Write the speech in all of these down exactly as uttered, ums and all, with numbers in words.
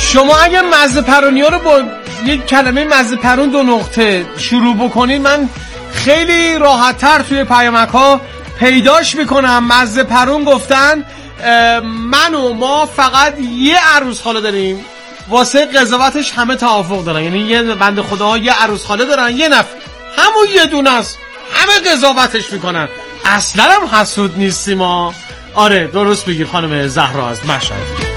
شما اگه مزه پرونی ها رو با یک کلمه مزه پرون دو نقطه شروع بکنید من خیلی راحت‌تر توی پیامک ها پیداش میکنم. مزه پرون گفتن من و ما فقط یه عروس خاله داریم، واسه قضاوتش همه توافق دارن، یعنی یه بنده خداها یه عروس خاله دارن، یه نفر همون یه دونه است، همه قضاوتش میکنن. اصلا هم حسود نیستیم ما. آره درست بگیر خانم زهرا از مشهد.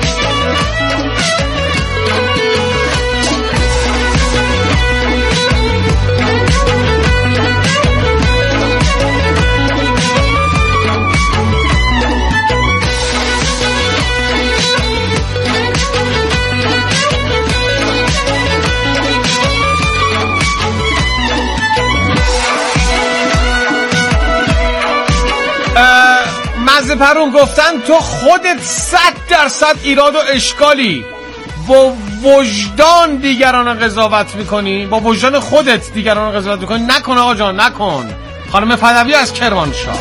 مزه پرون گفتن تو خودت صد درصد ایراد و اشکالی، با وجدان دیگران قضاوت میکنی، با وجدان خودت دیگران قضاوت میکنی. نکن آقا جان نکن. خانم پدوی از کرمانشاه.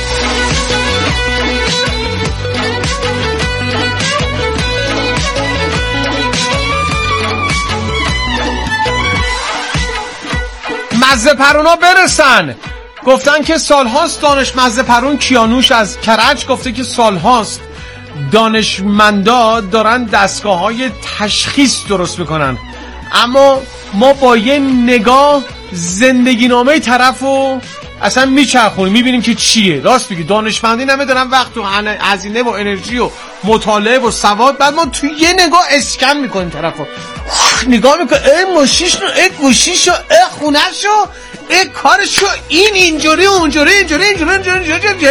مزه پرونا برسن. گفتن که سالهاست دانش مزه پرون کیانوش از کرج گفته که سالهاست دانشمندا دارن دستگاه های تشخیص درست میکنن، اما ما با یه نگاه زندگی نامه طرفو اصلا میچرخونیم میبینیم که چیه. راست بگی دانشمندی نمی دارن وقت و هزینه و انرژی و مطالعه و سواد، بعد ما تو یه نگاه اسکن میکنیم طرفو، نگاه میکنیم ای ماشیشو ای گوشیشو ای خونهشو ای کارشو، این اینجوری اونجوری اینجوری اینجوری اینجوری اینجوری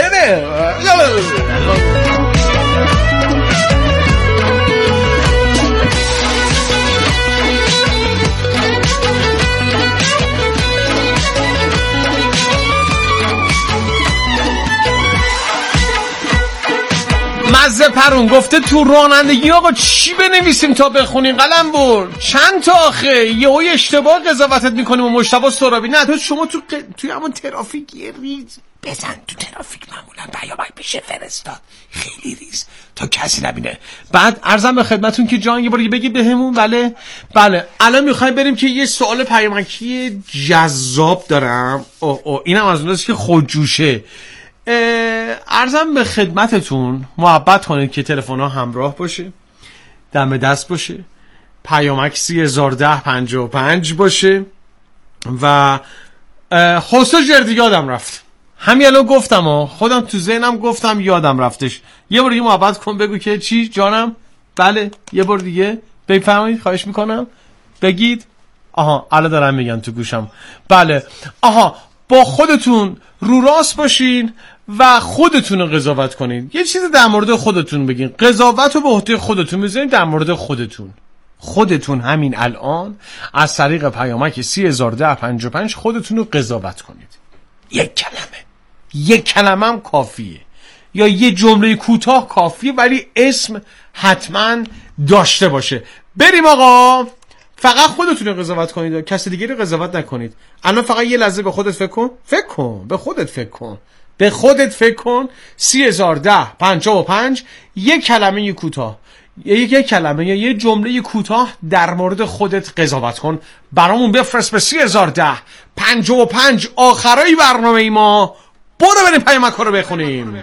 مزه پرون گفته تو رانندگی آقا چی بنویسیم تا بخونیم؟ قلم بر چند تا آخه یهو اشتباه قضاوتت میکنیم و مجتبی سرابی. نه تو شما تو ق... توی همون ترافیک یه ریز بزن تو ترافیک، معمولا پیامک میشه فرستاد خیلی ریز تا کسی نبینه. بعد عرضم به خدمتون که جان یه بار بگید بهمون. بله بله الان میخوایم بریم که یه سوال پیامکی جذاب دارم. اوه اوه اینم از اوناست که خودجوشه. عرضم به خدمتتون محبت کنید که تلفن ها همراه باشه، دم دست باشه، پیامک سی هزار ده پنجاه و پنج باشه و خصوص جردی یادم رفت همین الان گفتم ها، خودم تو ذهنم گفتم یادم رفتش. یه بار دیگه محبت کن بگو که چی جانم؟ بله یه بار دیگه بفرمایید خواهش میکنم بگید. آها الان دارم میگن تو گوشم. بله آها با خودتون رو راست باشین و خودتون رو قضاوت کنین. یه چیز در مورد خودتون بگین، قضاوت رو به عهده خودتون بذارین در مورد خودتون. خودتون همین الان از طریق پیامک سی هزار ده پنجاه و پنج خودتون رو قضاوت کنید. یک کلمه یک کلمه هم کافیه، یا یه جمله کوتاه کافیه، ولی اسم حتما داشته باشه. بریم آقا. فقط خودتون رو قضاوت کنید، کسی دیگه رو قضاوت نکنید. الان فقط یه لحظه به خودت فکر کن. فکر کن به خودت فکر کن به خودت فکر کن. سی هزار ده پنجاه و پنج یک کلمه یه کوتاه، یک یک کلمه یا یه جمله کوتاه در مورد خودت قضاوت کن، برامون بفرست به سی هزار ده پنجاه و پنج. آخرای برنامه ای ما برو بریم پیامک ها رو بخونیم.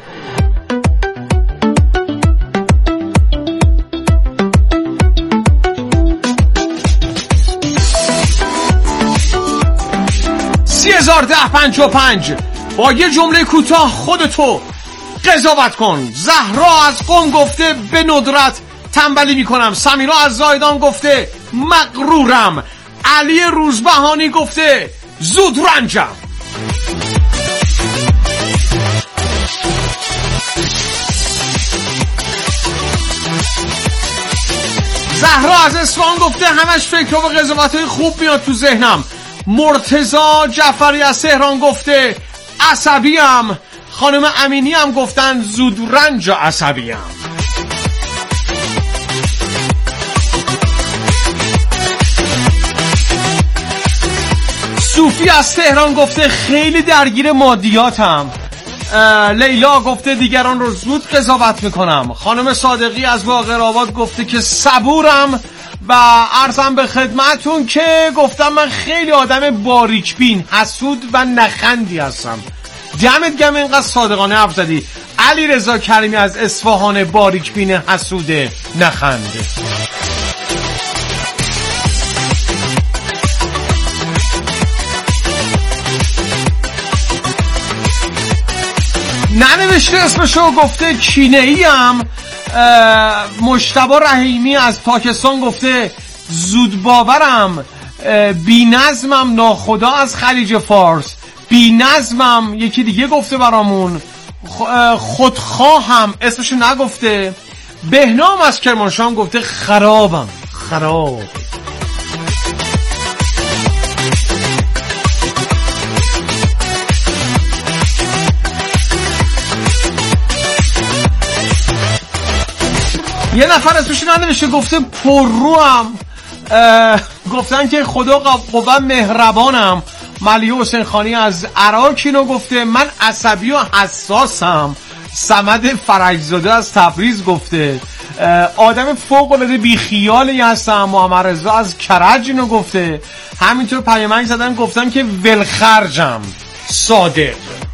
سی هزار ده پنجاه و پنج با یه جمله کوتاه خودتو قضاوت کن. زهرا از قم گفته به ندرت تنبلی میکنم. سمیرا از زایدان گفته مغرورم. علی روزبهانی گفته زود رنجم. زهرا از اصفهان گفته همش فکر و قضاوت‌های خوب میاد تو ذهنم. مرتضی جعفری از تهران گفته عصبیم. خانم امینی هم گفتن زود رنج و عصبیم. صوفی از تهران گفته خیلی درگیر مادیاتم. لیلا گفته دیگران رو زود قضاوت میکنم. خانم صادقی از باقرآباد گفته که صبورم و عرضم به خدمتون که گفتم من خیلی آدم باریک بین، حسود و نخندی هستم. دمت گرم اینقدر صادقانه حرف زدی. علی رضا کریمی از اصفهان، باریک بین، حسود، نخند. ننوشته اسمشو، گفته کینه ایم. مجتبی رحیمی از پاکستان گفته زود باورم، بی نظمم، ناخدا از خلیج فارس، بی نظمم. یکی دیگه گفته برامون خودخواهم، اسمشو نگفته. بهنام از کرمانشاه گفته خرابم، خراب. یه نفر اسمش ننوشته گفته پرروام، گفتن که خدا قوت مهربانم. ملیه حسین خانی از عراق اینو گفته. من عصبی و حساسم. صمد فرجزاده از تبریز گفته آدم فوق العاده بی خیالی هستم. محمد رضا از کرج اینو گفته. همینطور پیامک زدن گفتن که ولخرجم. صادق.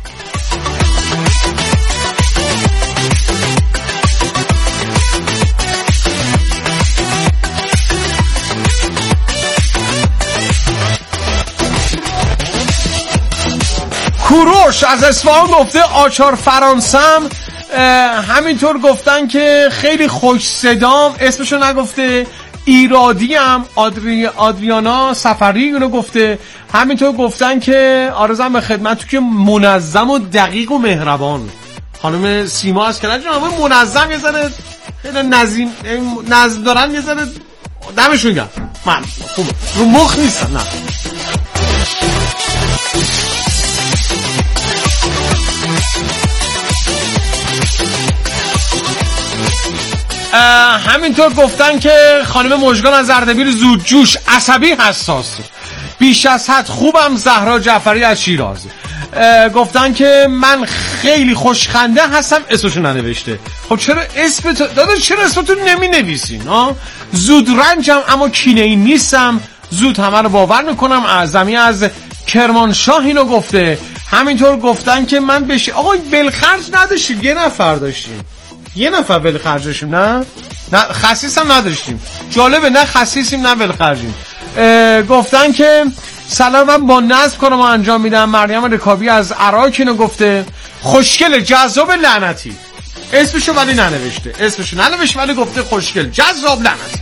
کوروش از اصفهان گفته آچار فرانسم. همینطور گفتن که خیلی خوش صدام، اسمشو نگفته. ایرادیم. آدری... آدریانا سفری اینو گفته. همینطور گفتن که آرزوام به خدمت که منظم و دقیق و مهربان. خانم سیما از کرج همه منظم یه ذره خیلی نظیم نظم دارن، یه ذره دمشون گرم. من خوبه رو مخ نیستم. نه همینطور گفتن که خانم مژگان از اردبیل زودجوش عصبی حساس، بیش از حد خوبم. زهرا جعفری از شیراز گفتن که من خیلی خوشخنده هستم، اسمشو ننوشته. خب چرا اسمتو داداش، چرا اسمتو نمی نویسین؟ زود رنجم اما کینه ای نیستم، زود همه رو باور میکنم. اعظمی از کرمانشاه اینو گفته. همینطور گفتن که من بشه آقا بلخرج نداشتیم، یه نفر داشتیم، یه نفر بلخرج داشتیم. نه نه خصیص هم نداشتیم. جالبه، نه خصیصیم نه بلخرجیم. گفتن که سلام من با نصب کنم و انجام میدم. مریم رکابی از عراق اینو گفته. خوشگل جذاب لعنتی، اسمشو ولی ننوشته. اسمشو ننوشته ولی گفته خوشگل جذاب لعنتی.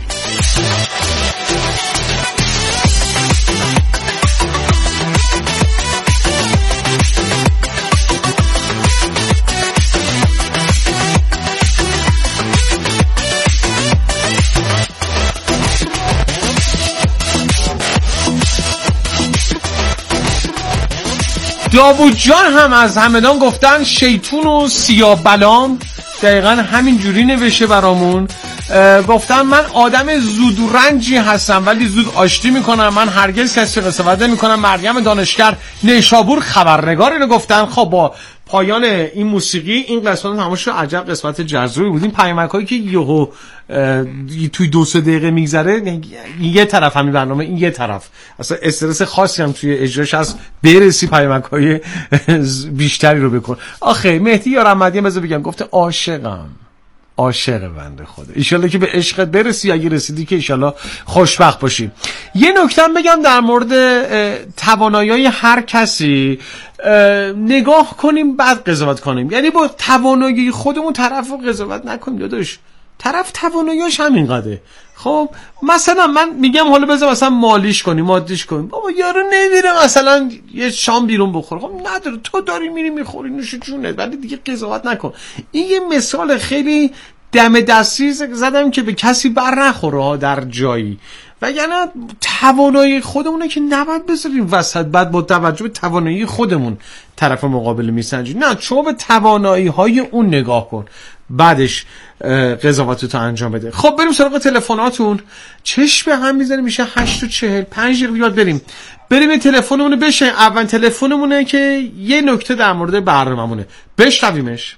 داوود جان هم از همدان گفتن شیطون و سیاه بلام. دقیقا همین جوری نوشته برامون. گفتن من آدم زود رنجی هستم ولی زود آشتی میکنم، من هرگز کسی قضاوت نمیکنم. مریم دانشگر نیشابور خبرنگار اینو گفتن. خب با پایان این موسیقی این قسمت تمام شد. عجب قسمت جذابی بود. این پیامکایی که یهو توی دو سه دقیقه میگذره، یه طرف همین برنامه، این یه طرف اصلا استرس خاصی هم توی اجراش هست. برسی پیامکای بیشتری رو بکن. آخه مهدی یارمدی بذار بگم گفته عاشقم، عاشق بنده خدا. ایشالله که به عشقت برسی، اگه رسیدی که ایشالله خوشبخت باشی. یه نکته بگم در مورد توانایی هر کسی، نگاه کنیم بعد قضاوت کنیم. یعنی با توانایی خودمون طرف رو قضاوت نکنیم. داداش طرف تواناییش همین قده. خب مثلا من میگم حالا بذار مثلا مالیش کنیم، مادیش کنیم. بابا یارو نمیره مثلا یه شام بیرون بخوره، خب نداره، تو داری میری میخوری نوش جونت، ولی دیگه قضاوت نکن. این یه مثال خیلی دم دستی زدم که به کسی بر نخوره در جایی. وگرنه توانایی خودمونه که نباید بذاریم وسط، بعد با توجه به توانایی خودمون طرف مقابل میسنجیم. نه، شما به توانایی های اون نگاه کن، بعدش قضاوتتو انجام بده. خب بریم سراغ تلفناتون. چشم به هم میزنیم میشه هشت و چهل پنج دقیقه یاد بریم بریم این تلفنمونه بشه. اول تلفنمونه که یه نکته در مورد برنامه‌مونه، بشنویمش.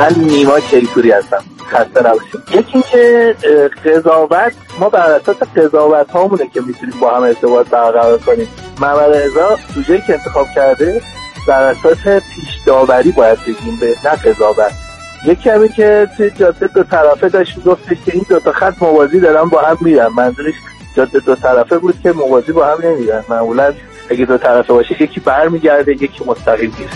من نیما کیپوری هستم. خسته نباشید. یکی این که قضاوت، ما بر اساس قضاوت هامونه که میتونیم با هم ارتباط برقرار کنیم. محمد رضا سوژه‌ای که انتخاب کرده بر اساس پیش داوری باید بگیم به نه قضاوت. یکی همین که توی جاده دو طرفه داشت میگفتش که این دو تا خط موازی دارن با هم میرن، منظورش جاده دو طرفه بود که موازی با هم نمیرن. معمولا اگه دو طرفه باشه یکی برمیگرده یکی مستقیم میره.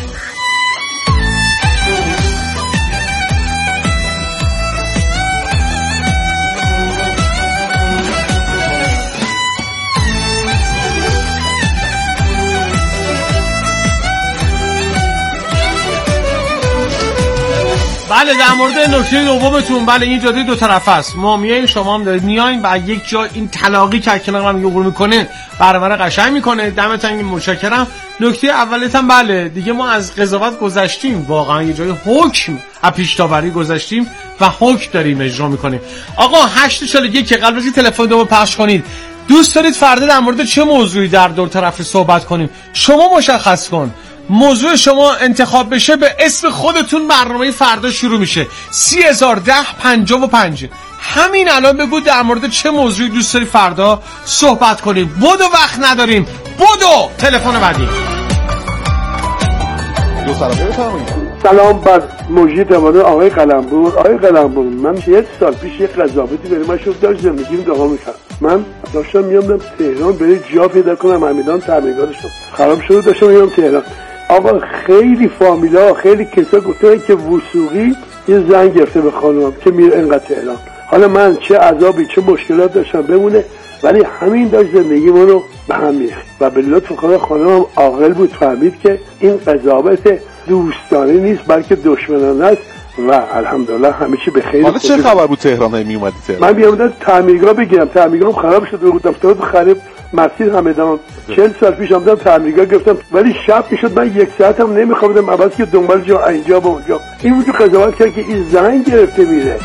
بله در مورد نکته دومتون، بله این جاده دو طرفه است. ما میایم شما هم دارید میایم و یک جا این تلاقی که کنار هم یغور میکنه برنامه قشنگ میکنه. دمتون گرم، متشکرم. نکته اولت هم بله دیگه ما از قضاوت گذشتیم، واقعا یه جای حکم از پیش داوری گذشتیم و حکم داریم اجرا میکنیم. آقا هشت چهل و یک که قبل از این تلفن دوم پخش کنید. دوست دارید فردا در مورد چه موضوعی در دو طرفه صحبت کنیم؟ شما مشخص کن. موضوع شما انتخاب بشه به اسم خودتون برنامه فردا شروع میشه. سی هزار ده پنجاه و پنج. همین الان بگو در مورد چه موضوعی دوست داری فردا صحبت کنیم. بدو وقت نداریم، بدو. تلفن بعدی. دو طرفه بفرمایید. سلام بر مجید امانه آقای قلمبور. آقای قلمبور من یک سال پیش یک قضاوتی برای من شد داشت زندگیم دعا میکرد. من داشتم میامدم تهران برای جا پیدا کنم، همیدان تعمیرگارشم خراب شده، داشتم میام تهران. آقا خیلی فامیلا خیلی کسا گفتن که وثوقی یه زنگ گرفته به خانومم که میره انقدر تهران. حالا من چه عذابی چه مشکلات داشتم بمونه، ولی همین داشت زندگی من رو به هم میخت و به لطف خدا خانومم عاقل بود، فهمید که این قضاوت دوستانه نیست بلکه دشمنانه است و الحمدلله همه چی به خیر. حالا چه خبر بود تهران می اومدی تهران؟ من بیامدم تعمیرگاه بگیرم، تعمیرگاهم خراب شده بود، افتاد خراب مسیر همدان. چهل سال پیش آمدم تعمیرگاه گرفتم، ولی شب میشد من یک ساعت هم نمیخوابیدم، عوض که دنبال جا اینجا با اونجا. این بود که قضاوت کرد که این زنگ گرفته میره.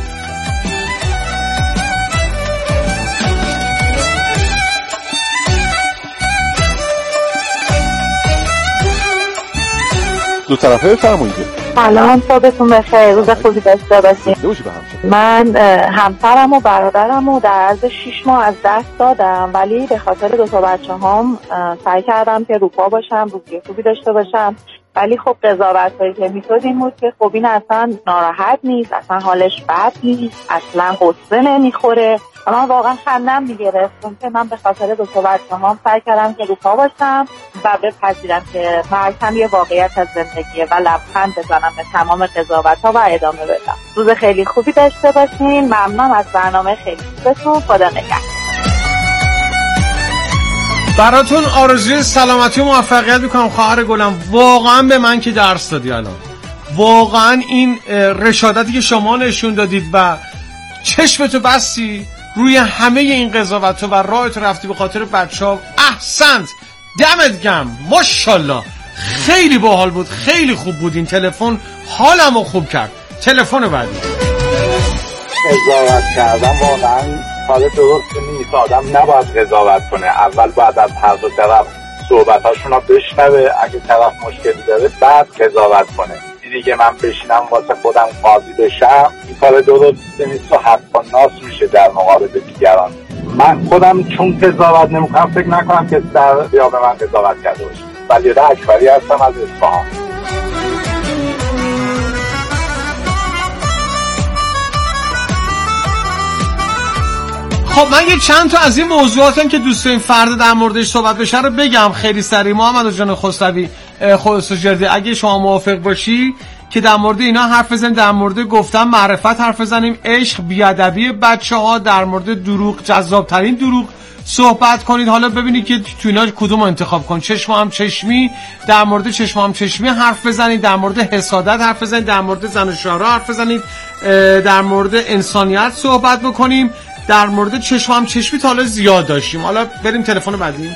دو طرفه بفرمایید. سلام، صبحتون بخیر، روز خوبی داشته باشید. من همسرم و برادرم رو در عرض شش ماه از دست دادم، ولی به خاطر دو تا بچه هم سعی کردم که روپا باشم، روزی خوبی داشته باشم. ولی خب قضاوت هایی که میشد این بود که خب این اصلا ناراحت نیست، اصلا حالش بد نیست، اصلا قصه نمیخوره. من واقعا خندم میگرفتم که من به خاطر دو تا بچه هم سعی کردم که روپا باشم و بپذیرم که مرگ هم یه واقعیت از زندگیه و لبخند بزنم به تمام قضاوت ها و ادامه بدم. روز خیلی خوبی داشته باشین. ممنونم از برنامه خیلی خوبتون. خدا نگهدار. براتون آرزوی سلامتی و موفقیت میکنم خواهر گلم. واقعا به من که درس دادی الان. واقعا این رشادتی که شما نشون دادید و چشمتو بستی روی همه این قضاوت و راهت رفتی به خاطر بچه‌ها. احسنت، دمت گرم، ماشاءالله. خیلی باحال بود، خیلی خوب بود. این تلفن حالمو خوب کرد. تلفن بعدی. قضاوت کردن واقعا حال درست نیست. آدم نباید قضاوت کنه، اول باید از هر دو طرف صحبتاشون رو بشنوه، اگه طرف مشکلی داره بعد قضاوت کنه. دیگه من بشینم واسه خودم قاضی بشم، این کار درست نیست و حق با ناس میشه در مقابل دیگران. من خودم چون قضاوت نمیکنم فکر نکنم که در یا به من قضاوت کرده باشه. ولی اکبری هستم از اصفهان. خب من یه چند تا از این موضوعاتم که دوست داریم فردا در موردش صحبت بشه رو بگم خیلی سریع. محمد جان خسروی خسروجردی اگه شما موافق باشی که در مورد اینا حرف بزنیم، در مورد گفتن معرفت حرف بزنیم، عشق، بیادبی بچه‌ها، در مورد دروغ، جذاب‌ترین دروغ صحبت کنید. حالا ببینید که تو اینا کدوم انتخاب کن. چشم هم چشمی، در مورد چشم هم چشمی حرف بزنید، در مورد حسادت حرف بزنید، در مورد زن و شوهر حرف بزنید، در مورد انسانیت صحبت بکنیم. در مورد چشم هم چشمی تا حالا زیاد داشتیم. حالا بریم تلفن بعدی.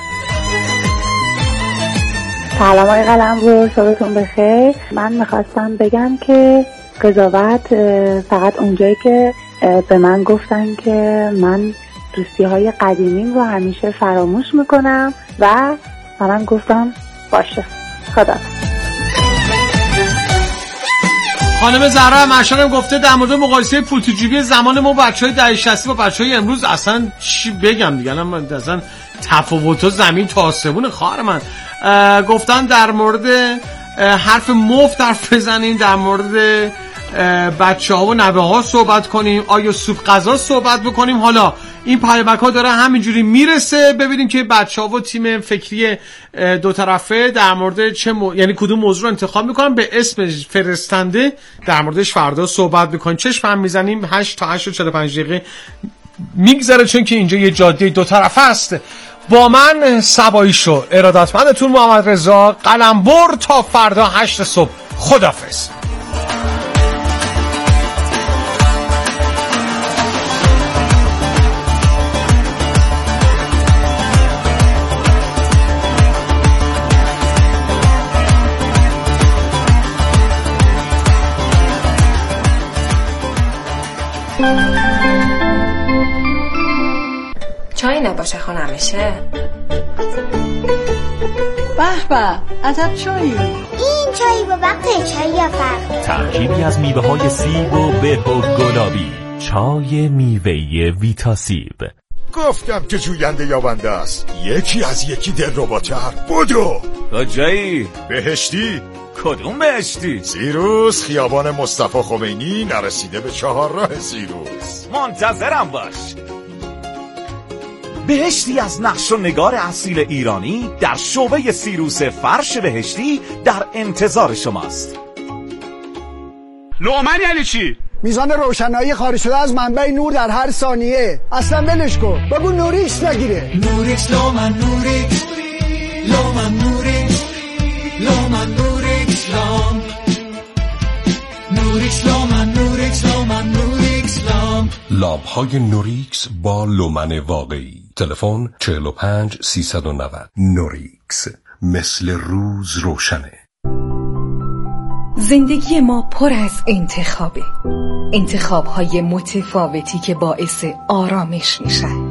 سلام آقای قلمرو، صبحتون بخیر. من میخواستم بگم که قضاوت فقط اونجایی که به من گفتن که من دوستی های قدیمیم رو همیشه فراموش میکنم و من گفتم باشه. خدا. خانم زهرا مشانم گفته در مورد مقایسه پول تو جیبی زمان ما بچهای دهه شصت با بچهای امروز اصلا چی بگم دیگه، من اصلا تفاوت زمین تا آسمون. خواهر من گفتن در مورد حرف مفت حرف بزنیم، در مورد بچه ها و نوه ها صحبت کنیم، آیا سوپ غذا صحبت بکنیم. حالا این پیامک ها داره همینجوری میرسه، ببینیم که بچه ها و تیم فکری دو طرفه در مورد چه مو... یعنی کدوم موضوع رو انتخاب میکنن، به اسم فرستنده در موردش فردا صحبت میکنیم. چشم هم میزنیم هشت تا هشت و چهل و پنج دقیقه میگذره، چون که اینجا یه جاده دو طرفه است. با من سبایی شو، ارادتمندتون محمد رضا قلمبر. تا فردا هشت صبح، خداحافظ. چای نباشه خانمشه. به به، عجب چایی. این چایی با وقت چای یا فرق. ترکیبی از میوه های سیب و به و گلابی. چای میوه ویتاسیب. گفتم که جوینده یابنده است، یکی از یکی دلرباتر. بودو کجایی؟ بهشتی. کدوم بهشتی؟ سیروس، خیابان مصطفی خمینی، نرسیده به چهارراه سیروس. منتظرم باش. بهشتی از نقش و نگار اصیل ایرانی در شعبه سیروس فرش بهشتی در انتظار شماست. لومن یعنی چی؟ میزان روشنایی خارج شده از منبع نور در هر ثانیه. اصلا ولش کن، بگو نوریکس نگیره. نوریکس لومن نوریکس لومن نوریکس لومن نوریکس لام نوریکس لومن نوریکس لومن نوریکس لام. لامپ های نوریکس با لومن واقعی. تلفن چهل و پنج سیصد و نود. نوریکس، مثل روز روشنه. زندگی ما پر از انتخابه، انتخاب‌های متفاوتی که باعث آرامش میشن،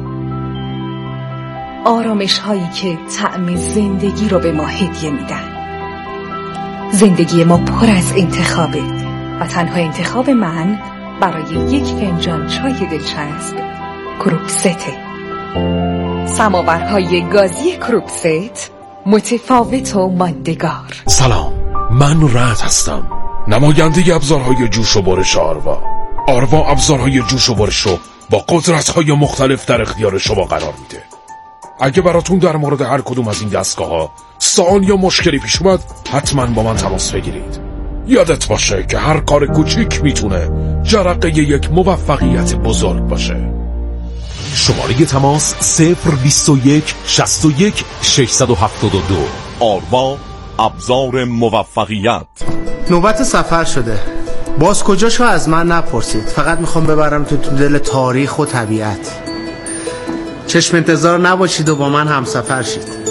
آرامش‌هایی که طعم زندگی رو به ما هدیه میدن. زندگی ما پر از انتخابه و تنها انتخاب من برای یک فنجان چای دلچسب کروکسته. سماورهای گازی کروکست، متفاوت و ماندگار. سلام، من رعد هستم، نماینده ابزارهای جوش و برش آروا. آروا ابزارهای جوش و برش رو با قدرت‌های مختلف در اختیار شما قرار میده. اگه براتون در مورد هر کدوم از این دستگاه‌ها سوال یا مشکلی پیش اومد، حتما با من تماس بگیرید. یادت باشه که هر کار کوچیک میتونه جرقه یک موفقیت بزرگ باشه. شماره تماس صفر بیست و یک شصت و یک ششصد و هفتاد و دو. آروا، ابزار موفقیت. نوبت سفر شده. باز کجاشو از من نپرسید، فقط میخوام ببرم تو تو دل تاریخ و طبیعت. چشم انتظار نباشید و با من همسفر شید.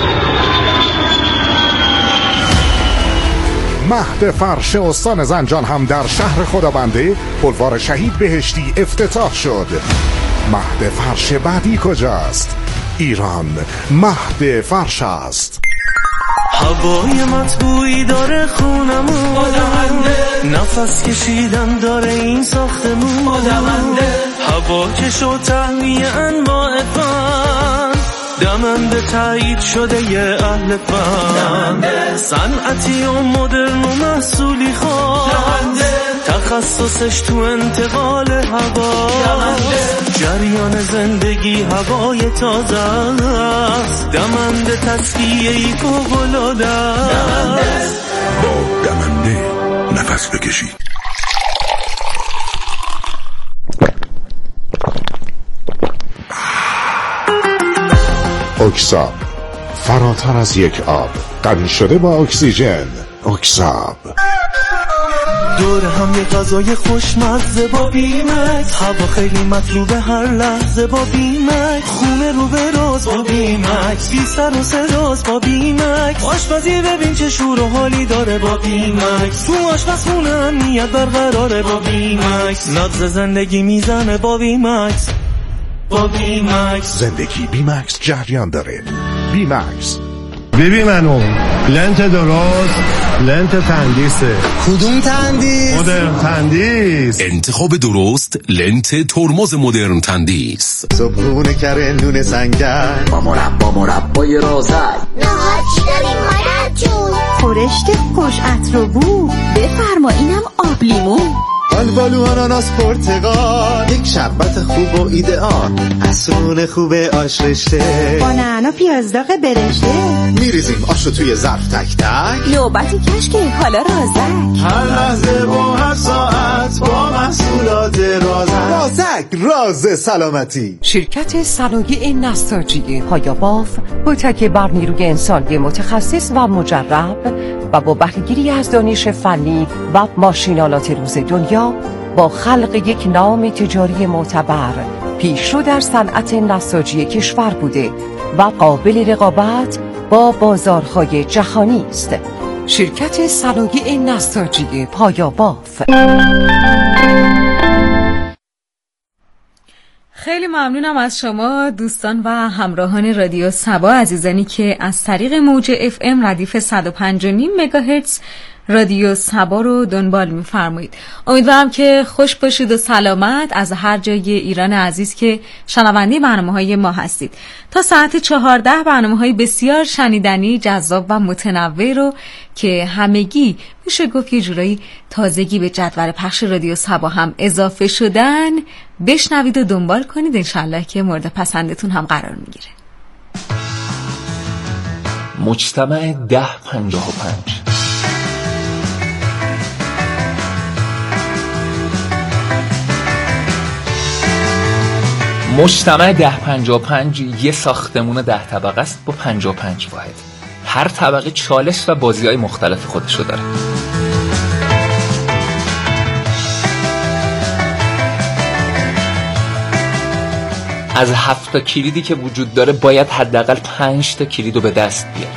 مهد فرش استان زنجان هم در شهر خدابنده بلوار شهید بهشتی افتتاح شد. مهد فرش بعدی کجاست؟ ایران مهد فرش است. هوای مطبوعی داره خونمون، نفس کشیدن داره این ساختمون، هوا کش و تهویه انواع فن، دمنده تایید شده یه اهل فن، صنعتی و مدرن و محصولی خواه، تخصصش تو انتقال هوا، جریان زندگی هوای تازه است، دمنده تسکیه‌ای فوق‌العاده است. با دمنده نفس بکشید. اکساب، فراتر از یک آب، غنی شده با اکسیژن. اکساب دور هم یه غذای خوشمزه با بیمکس، هوا خیلی مطلوبه هر لحظه با بیمکس، خونه رو به راز با بیمکس، بی سر و صداست با بیمکس، آشپزی ببین چه شور و حالی داره با بیمکس، تو آشپزخونه امنیت برقراره با بیمکس، نبض زندگی میزنه با بیمکس. با بیمکس زندگی بیمکس جریان داره. بیمکس ببین منو لنت درست لنت تندیسه. کدوم تندیس؟ مدرن تندیس. انتخاب درست لنت ترمز مدرن تندیس. صبحونه کره نون سنگن با مربا مربای رازک. نهار چی داریم مادر جون؟ خورشت خوش عطر و بو. بفرما اینم آب لیمو. آلبالو آناناس پرتقال. یک شربت خوب و ایدئال. عصرون خوب آش رشته. با نعنا پیاز داغ برشته. میریزیم آشو توی ظرف تک تک. نوبتی کشک حالا رازک. هر لحظه و هر ساعت با محصولات رازک. رازک راز سلامتی. شرکت صنایع نساجی پایاباف با تکیه بر نیروی انسانی متخصص و مجرب و با بهره‌گیری از دانش فنی و ماشینالات روز دنیا با خلق یک نام تجاری معتبر پیشرو در صنعت نساجی کشور بوده و قابل رقابت با بازارهای جهانی است. شرکت صنایع نساجی پایاباف. خیلی ممنونم از شما دوستان و همراهان رادیو صبا عزیزانی که از طریق موج اف ام ردیف صد و پنج و نیم مگاهرتز رادیو صبا رو دنبال می‌فرمایید. امیدوارم که خوش باشید و سلامت از هر جای ایران عزیز که شنونده برنامه‌های ما هستید. تا ساعت چهارده برنامه‌های بسیار شنیدنی، جذاب و متنوع رو که همگی میشه گفت یه جورایی تازگی به جدول پخش رادیو صبا هم اضافه شدن بشنوید و دنبال کنید، انشالله که مورد پسندتون هم قرار میگیره. مجتمع ده پنجاه و پنج. مجتمع ده پنجاه و پنج یه ساختمون ده طبقه است با پنجاه و پنج واحد. هر طبقه چالش و بازی‌های مختلف خودشو داره. از هفت تا کلیدی که وجود داره باید حداقل پنج تا کلیدو به دست بیاری.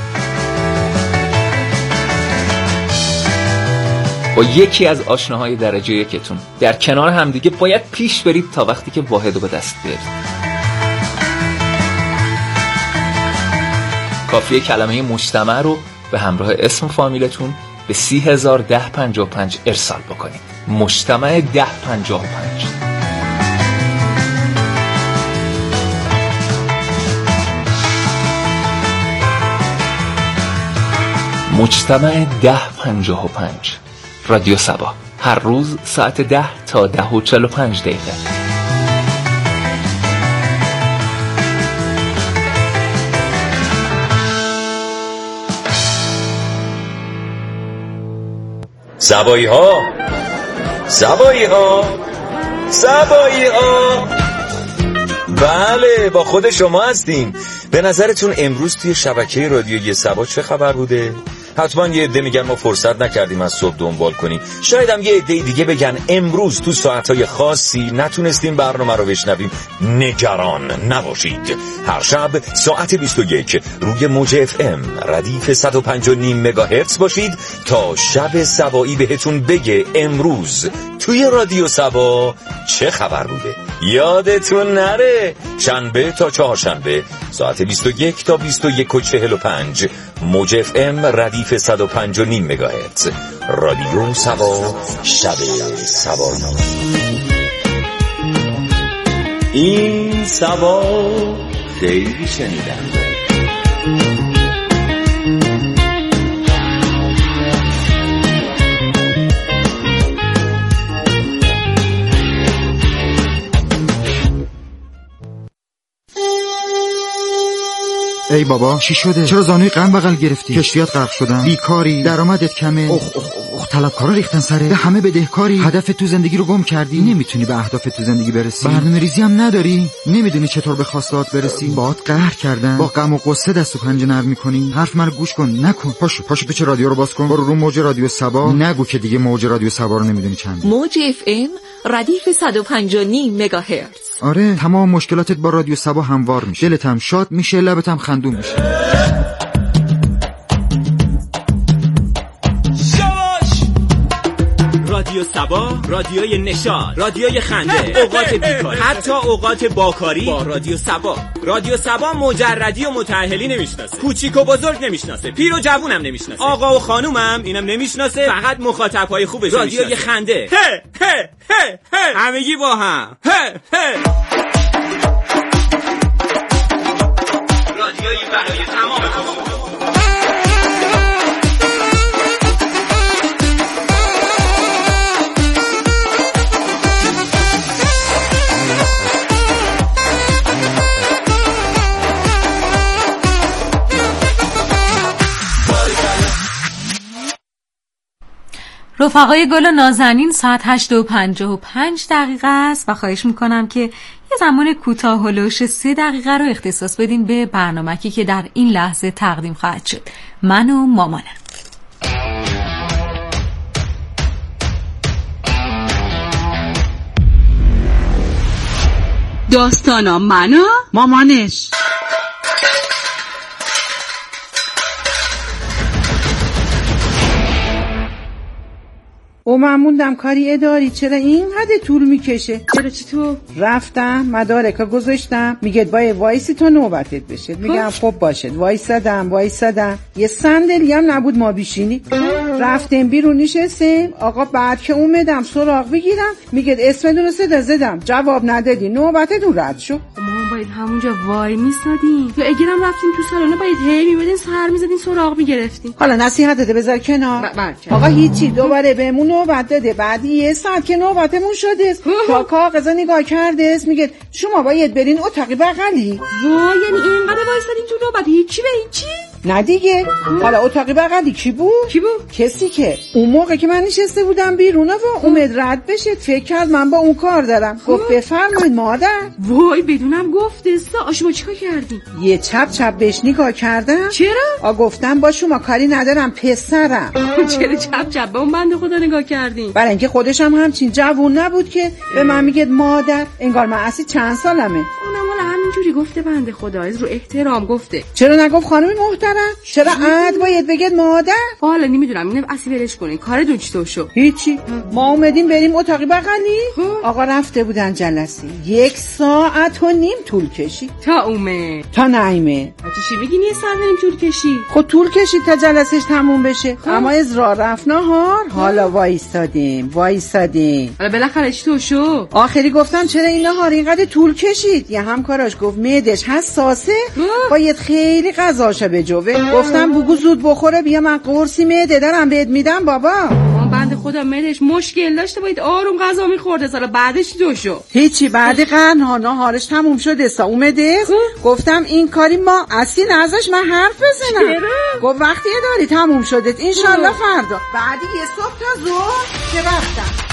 با یکی از آشناهای درجه یکتون در کنار همدیگه باید پیش برید تا وقتی که واحدو به دست بیارید. کافیه کلمه مجتمع رو به همراه اسم فامیلتون به سی هزار ده پنجاه و پنج ارسال بکنید. مجتمع ده پنجاه و پنج. مجتمع ده پنجاه و پنج. رادیو صبا هر روز ساعت ده تا ده و چهل و پنج دقیقه. سبایی ها سبایی ها سبایی ها بله با خود شما هستیم. به نظرتون امروز توی شبکه رادیویی صبا چه خبر بوده؟ حتما یه عده میگن ما فرصت نکردیم از صبح دنبال کنیم. شاید هم یه عده دیگه بگن امروز تو ساعتهای خاصی نتونستیم برنامه رو بشنویم. نگران نباشید، هر شب ساعت بیست و یک روی موج اف ام ردیف صد و پنج و نیم مگاهرتز باشید تا شب سبایی بهتون بگه امروز توی رادیو صبا چه خبر بوده. یادتون نره شنبه تا چهارشنبه ساعت بیست و یک تا بیست و یک و چهل و پنج موج اف ام ردیف صد و پنج و نیم مگاهرتز رادیو صبا شب سبایی. این صبا خیلی شنیدن. ای بابا چی شده؟ چرا زانوی غم بغل گرفتی؟ کشتیات غرق شدن؟ بیکاری؟ درآمدت کمه؟ اخ اخ اخ طلبکارا ریختن سره؟ به همه بدهکاری؟ هدف تو زندگی رو گم کردی؟ نمیتونی به اهداف تو زندگی برسی؟ برنامه‌ریزی هم نداری؟ نمیدونی چطور به خواستهات برسی؟ باهات قهر کردن؟ با غم و غصه دست و پنجه نرم می‌کنی؟ حرف منو گوش کن، نکن. پاشو پاشو پیچ رادیو رو باز کن. برو رو موج رادیو صبا. نگو که دیگه موج رادیو صبا رو نمیدونی چنده. موج اف ام ردیف صد و پنج و نیم مگاهرتز. آره تمام مشکلاتت با رادیو صبا هموار میشه. دلت هم شاد میشه، لبت هم خندون میشه. رادیو سبا، رادیوی نشاط، رادیوی خنده، اوقات بیکاری، حتی اوقات باکاری با رادیو سبا. رادیو سبا مجردی و متأهلی نمیشناسه، کوچیک و بزرگ نمیشناسه، پیر و جوونم نمیشناسه، آقا و خانومم اینم نمیشناسه، فقط مخاطبای خوبش میشناسه. رادیوی خنده، هه هه هه هه، همگی با هم، هه هه. رادیوی برای تمام رفقای گل و نازنین، ساعت هشت و پنجاه و پنج دقیقه است و خواهش میکنم که یه زمان کوتاه هلوش سه دقیقه رو اختصاص بدین به برنامه‌ای که در این لحظه تقدیم خواهد شد. من و مامانم. داستانا من و مامانش. او من موندم کاری اداری، چرا اینقدر طول میکشه؟ چرا چی تو؟ رفتم مدارکا گذاشتم، میگه باید وایسی تا نوبتت بشه. میگم خب باشه، وایسادم وایسادم یه صندلی هم نبود ما بیشینی. رفتیم بیرون نشستیم. آقا بعد که اومدم سراغ بگیرم میگه اسمتون رو صدا زدم، جواب ندادی، نوبتتون رد شد. ما باید همونجا وای میسادیم یا اگرم رفتیم تو سالن باید هی میمدین سر میزدین سراغ میگرفتیم. حالا نصیحتت بذار کنار. آقا هیچی، دوباره بهمون نوبت داده. بعد یه ساعت که نوبتمون شده تا کاغذا نگاه کرده میگه شما باید برین اتاق بغلی. وای یعنی اینقدر وایسادین تو نوبت هیچی به هیچی؟ نه دیگه. حالا اتاق بغلی کی بود؟ کی بود؟ کسی که اون موقع که من نشسته بودم بیرون و اومد رد بشه، فکر کرد من با اون کار دارم. گفت بفرمایید مادر. وای بدونم گفت استا شما چیکار کردی؟ یه چپ چپ بهش نگاه کردم. چرا؟ آ گفتم با شما کاری ندارم پسرم. چرا چپ چپ به اون بنده خدا نگاه کردین؟ برای اینکه خودش هم همچین جوون نبود که به من میگه مادر. انگار من اصلا چند سالمه. اونم والا همینجوری گفته بنده خدا، از رو احترام گفته. چرا نگفت خانم محترم؟ چرا عاد باید بگید مادر؟ حالا نمیدونم، اینم اصلا ولش کنین، کار دو چطور شد؟ هیچی. ما اومدیم بریم اتاق بغلی. آقا رفته بودن جلسه، یک ساعت و نیم طول کشید تا اومه تا نایمه. چی میگین یه ساعت و نیم طول کشید؟ خب طول کشید تا جلسهش تموم بشه. خواه. اما از راه رفت نهار. حالا وایسادیم وایسادیم حالا بالاخره چطور شد؟ آخری گفتم چرا این نهار اینقدر طول کشید؟ یه همکاراش گفت معدش حساسه، باید خیلی غذاشو بجوه. گفتم بگو زود بخوره، بیا من قرصی معده دارم بهت میدم بابا. بنده خدا معدش مشکل داشته، باید آروم غذا میخورده. سالا بعدش چی شد؟ هیچی. بعد قرنها نهارش تموم شده سا اومده. گفتم این کاری ما اصلا ازش من حرف بزنم. گفت وقتی داری تموم شده انشالله فردا. بعدی یه صبح تا ظهر که رفتم.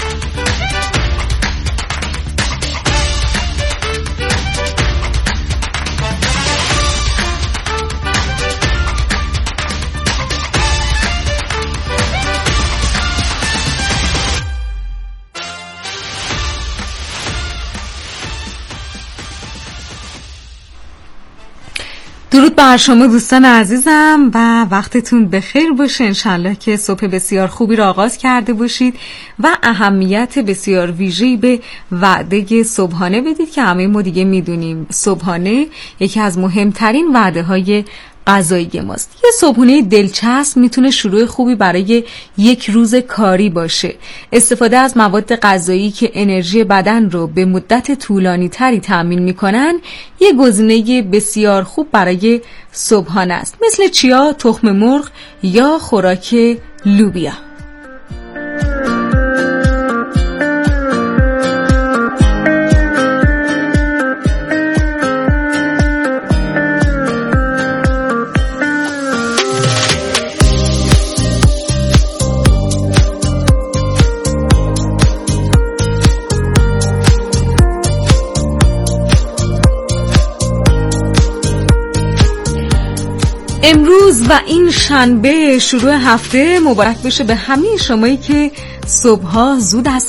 درود بر شما دوستان عزیزم و وقتتون بخیر باشه. انشالله که صبح بسیار خوبی را آغاز کرده باشید و اهمیت بسیار ویژه‌ای به وعده صبحانه بدید که همه ما دیگه میدونیم صبحانه یکی از مهمترین وعده های غذایی ماست. یه صبحونه دلچسب میتونه شروع خوبی برای یک روز کاری باشه. استفاده از مواد غذایی که انرژی بدن رو به مدت طولانی تری تامین میکنن یه گزینه بسیار خوب برای صبحانه است، مثل چیا، تخم مرغ یا خوراک لوبیا. امروز و این شنبه شروع هفته مبارک بشه به همه شمایی که صبحها زود از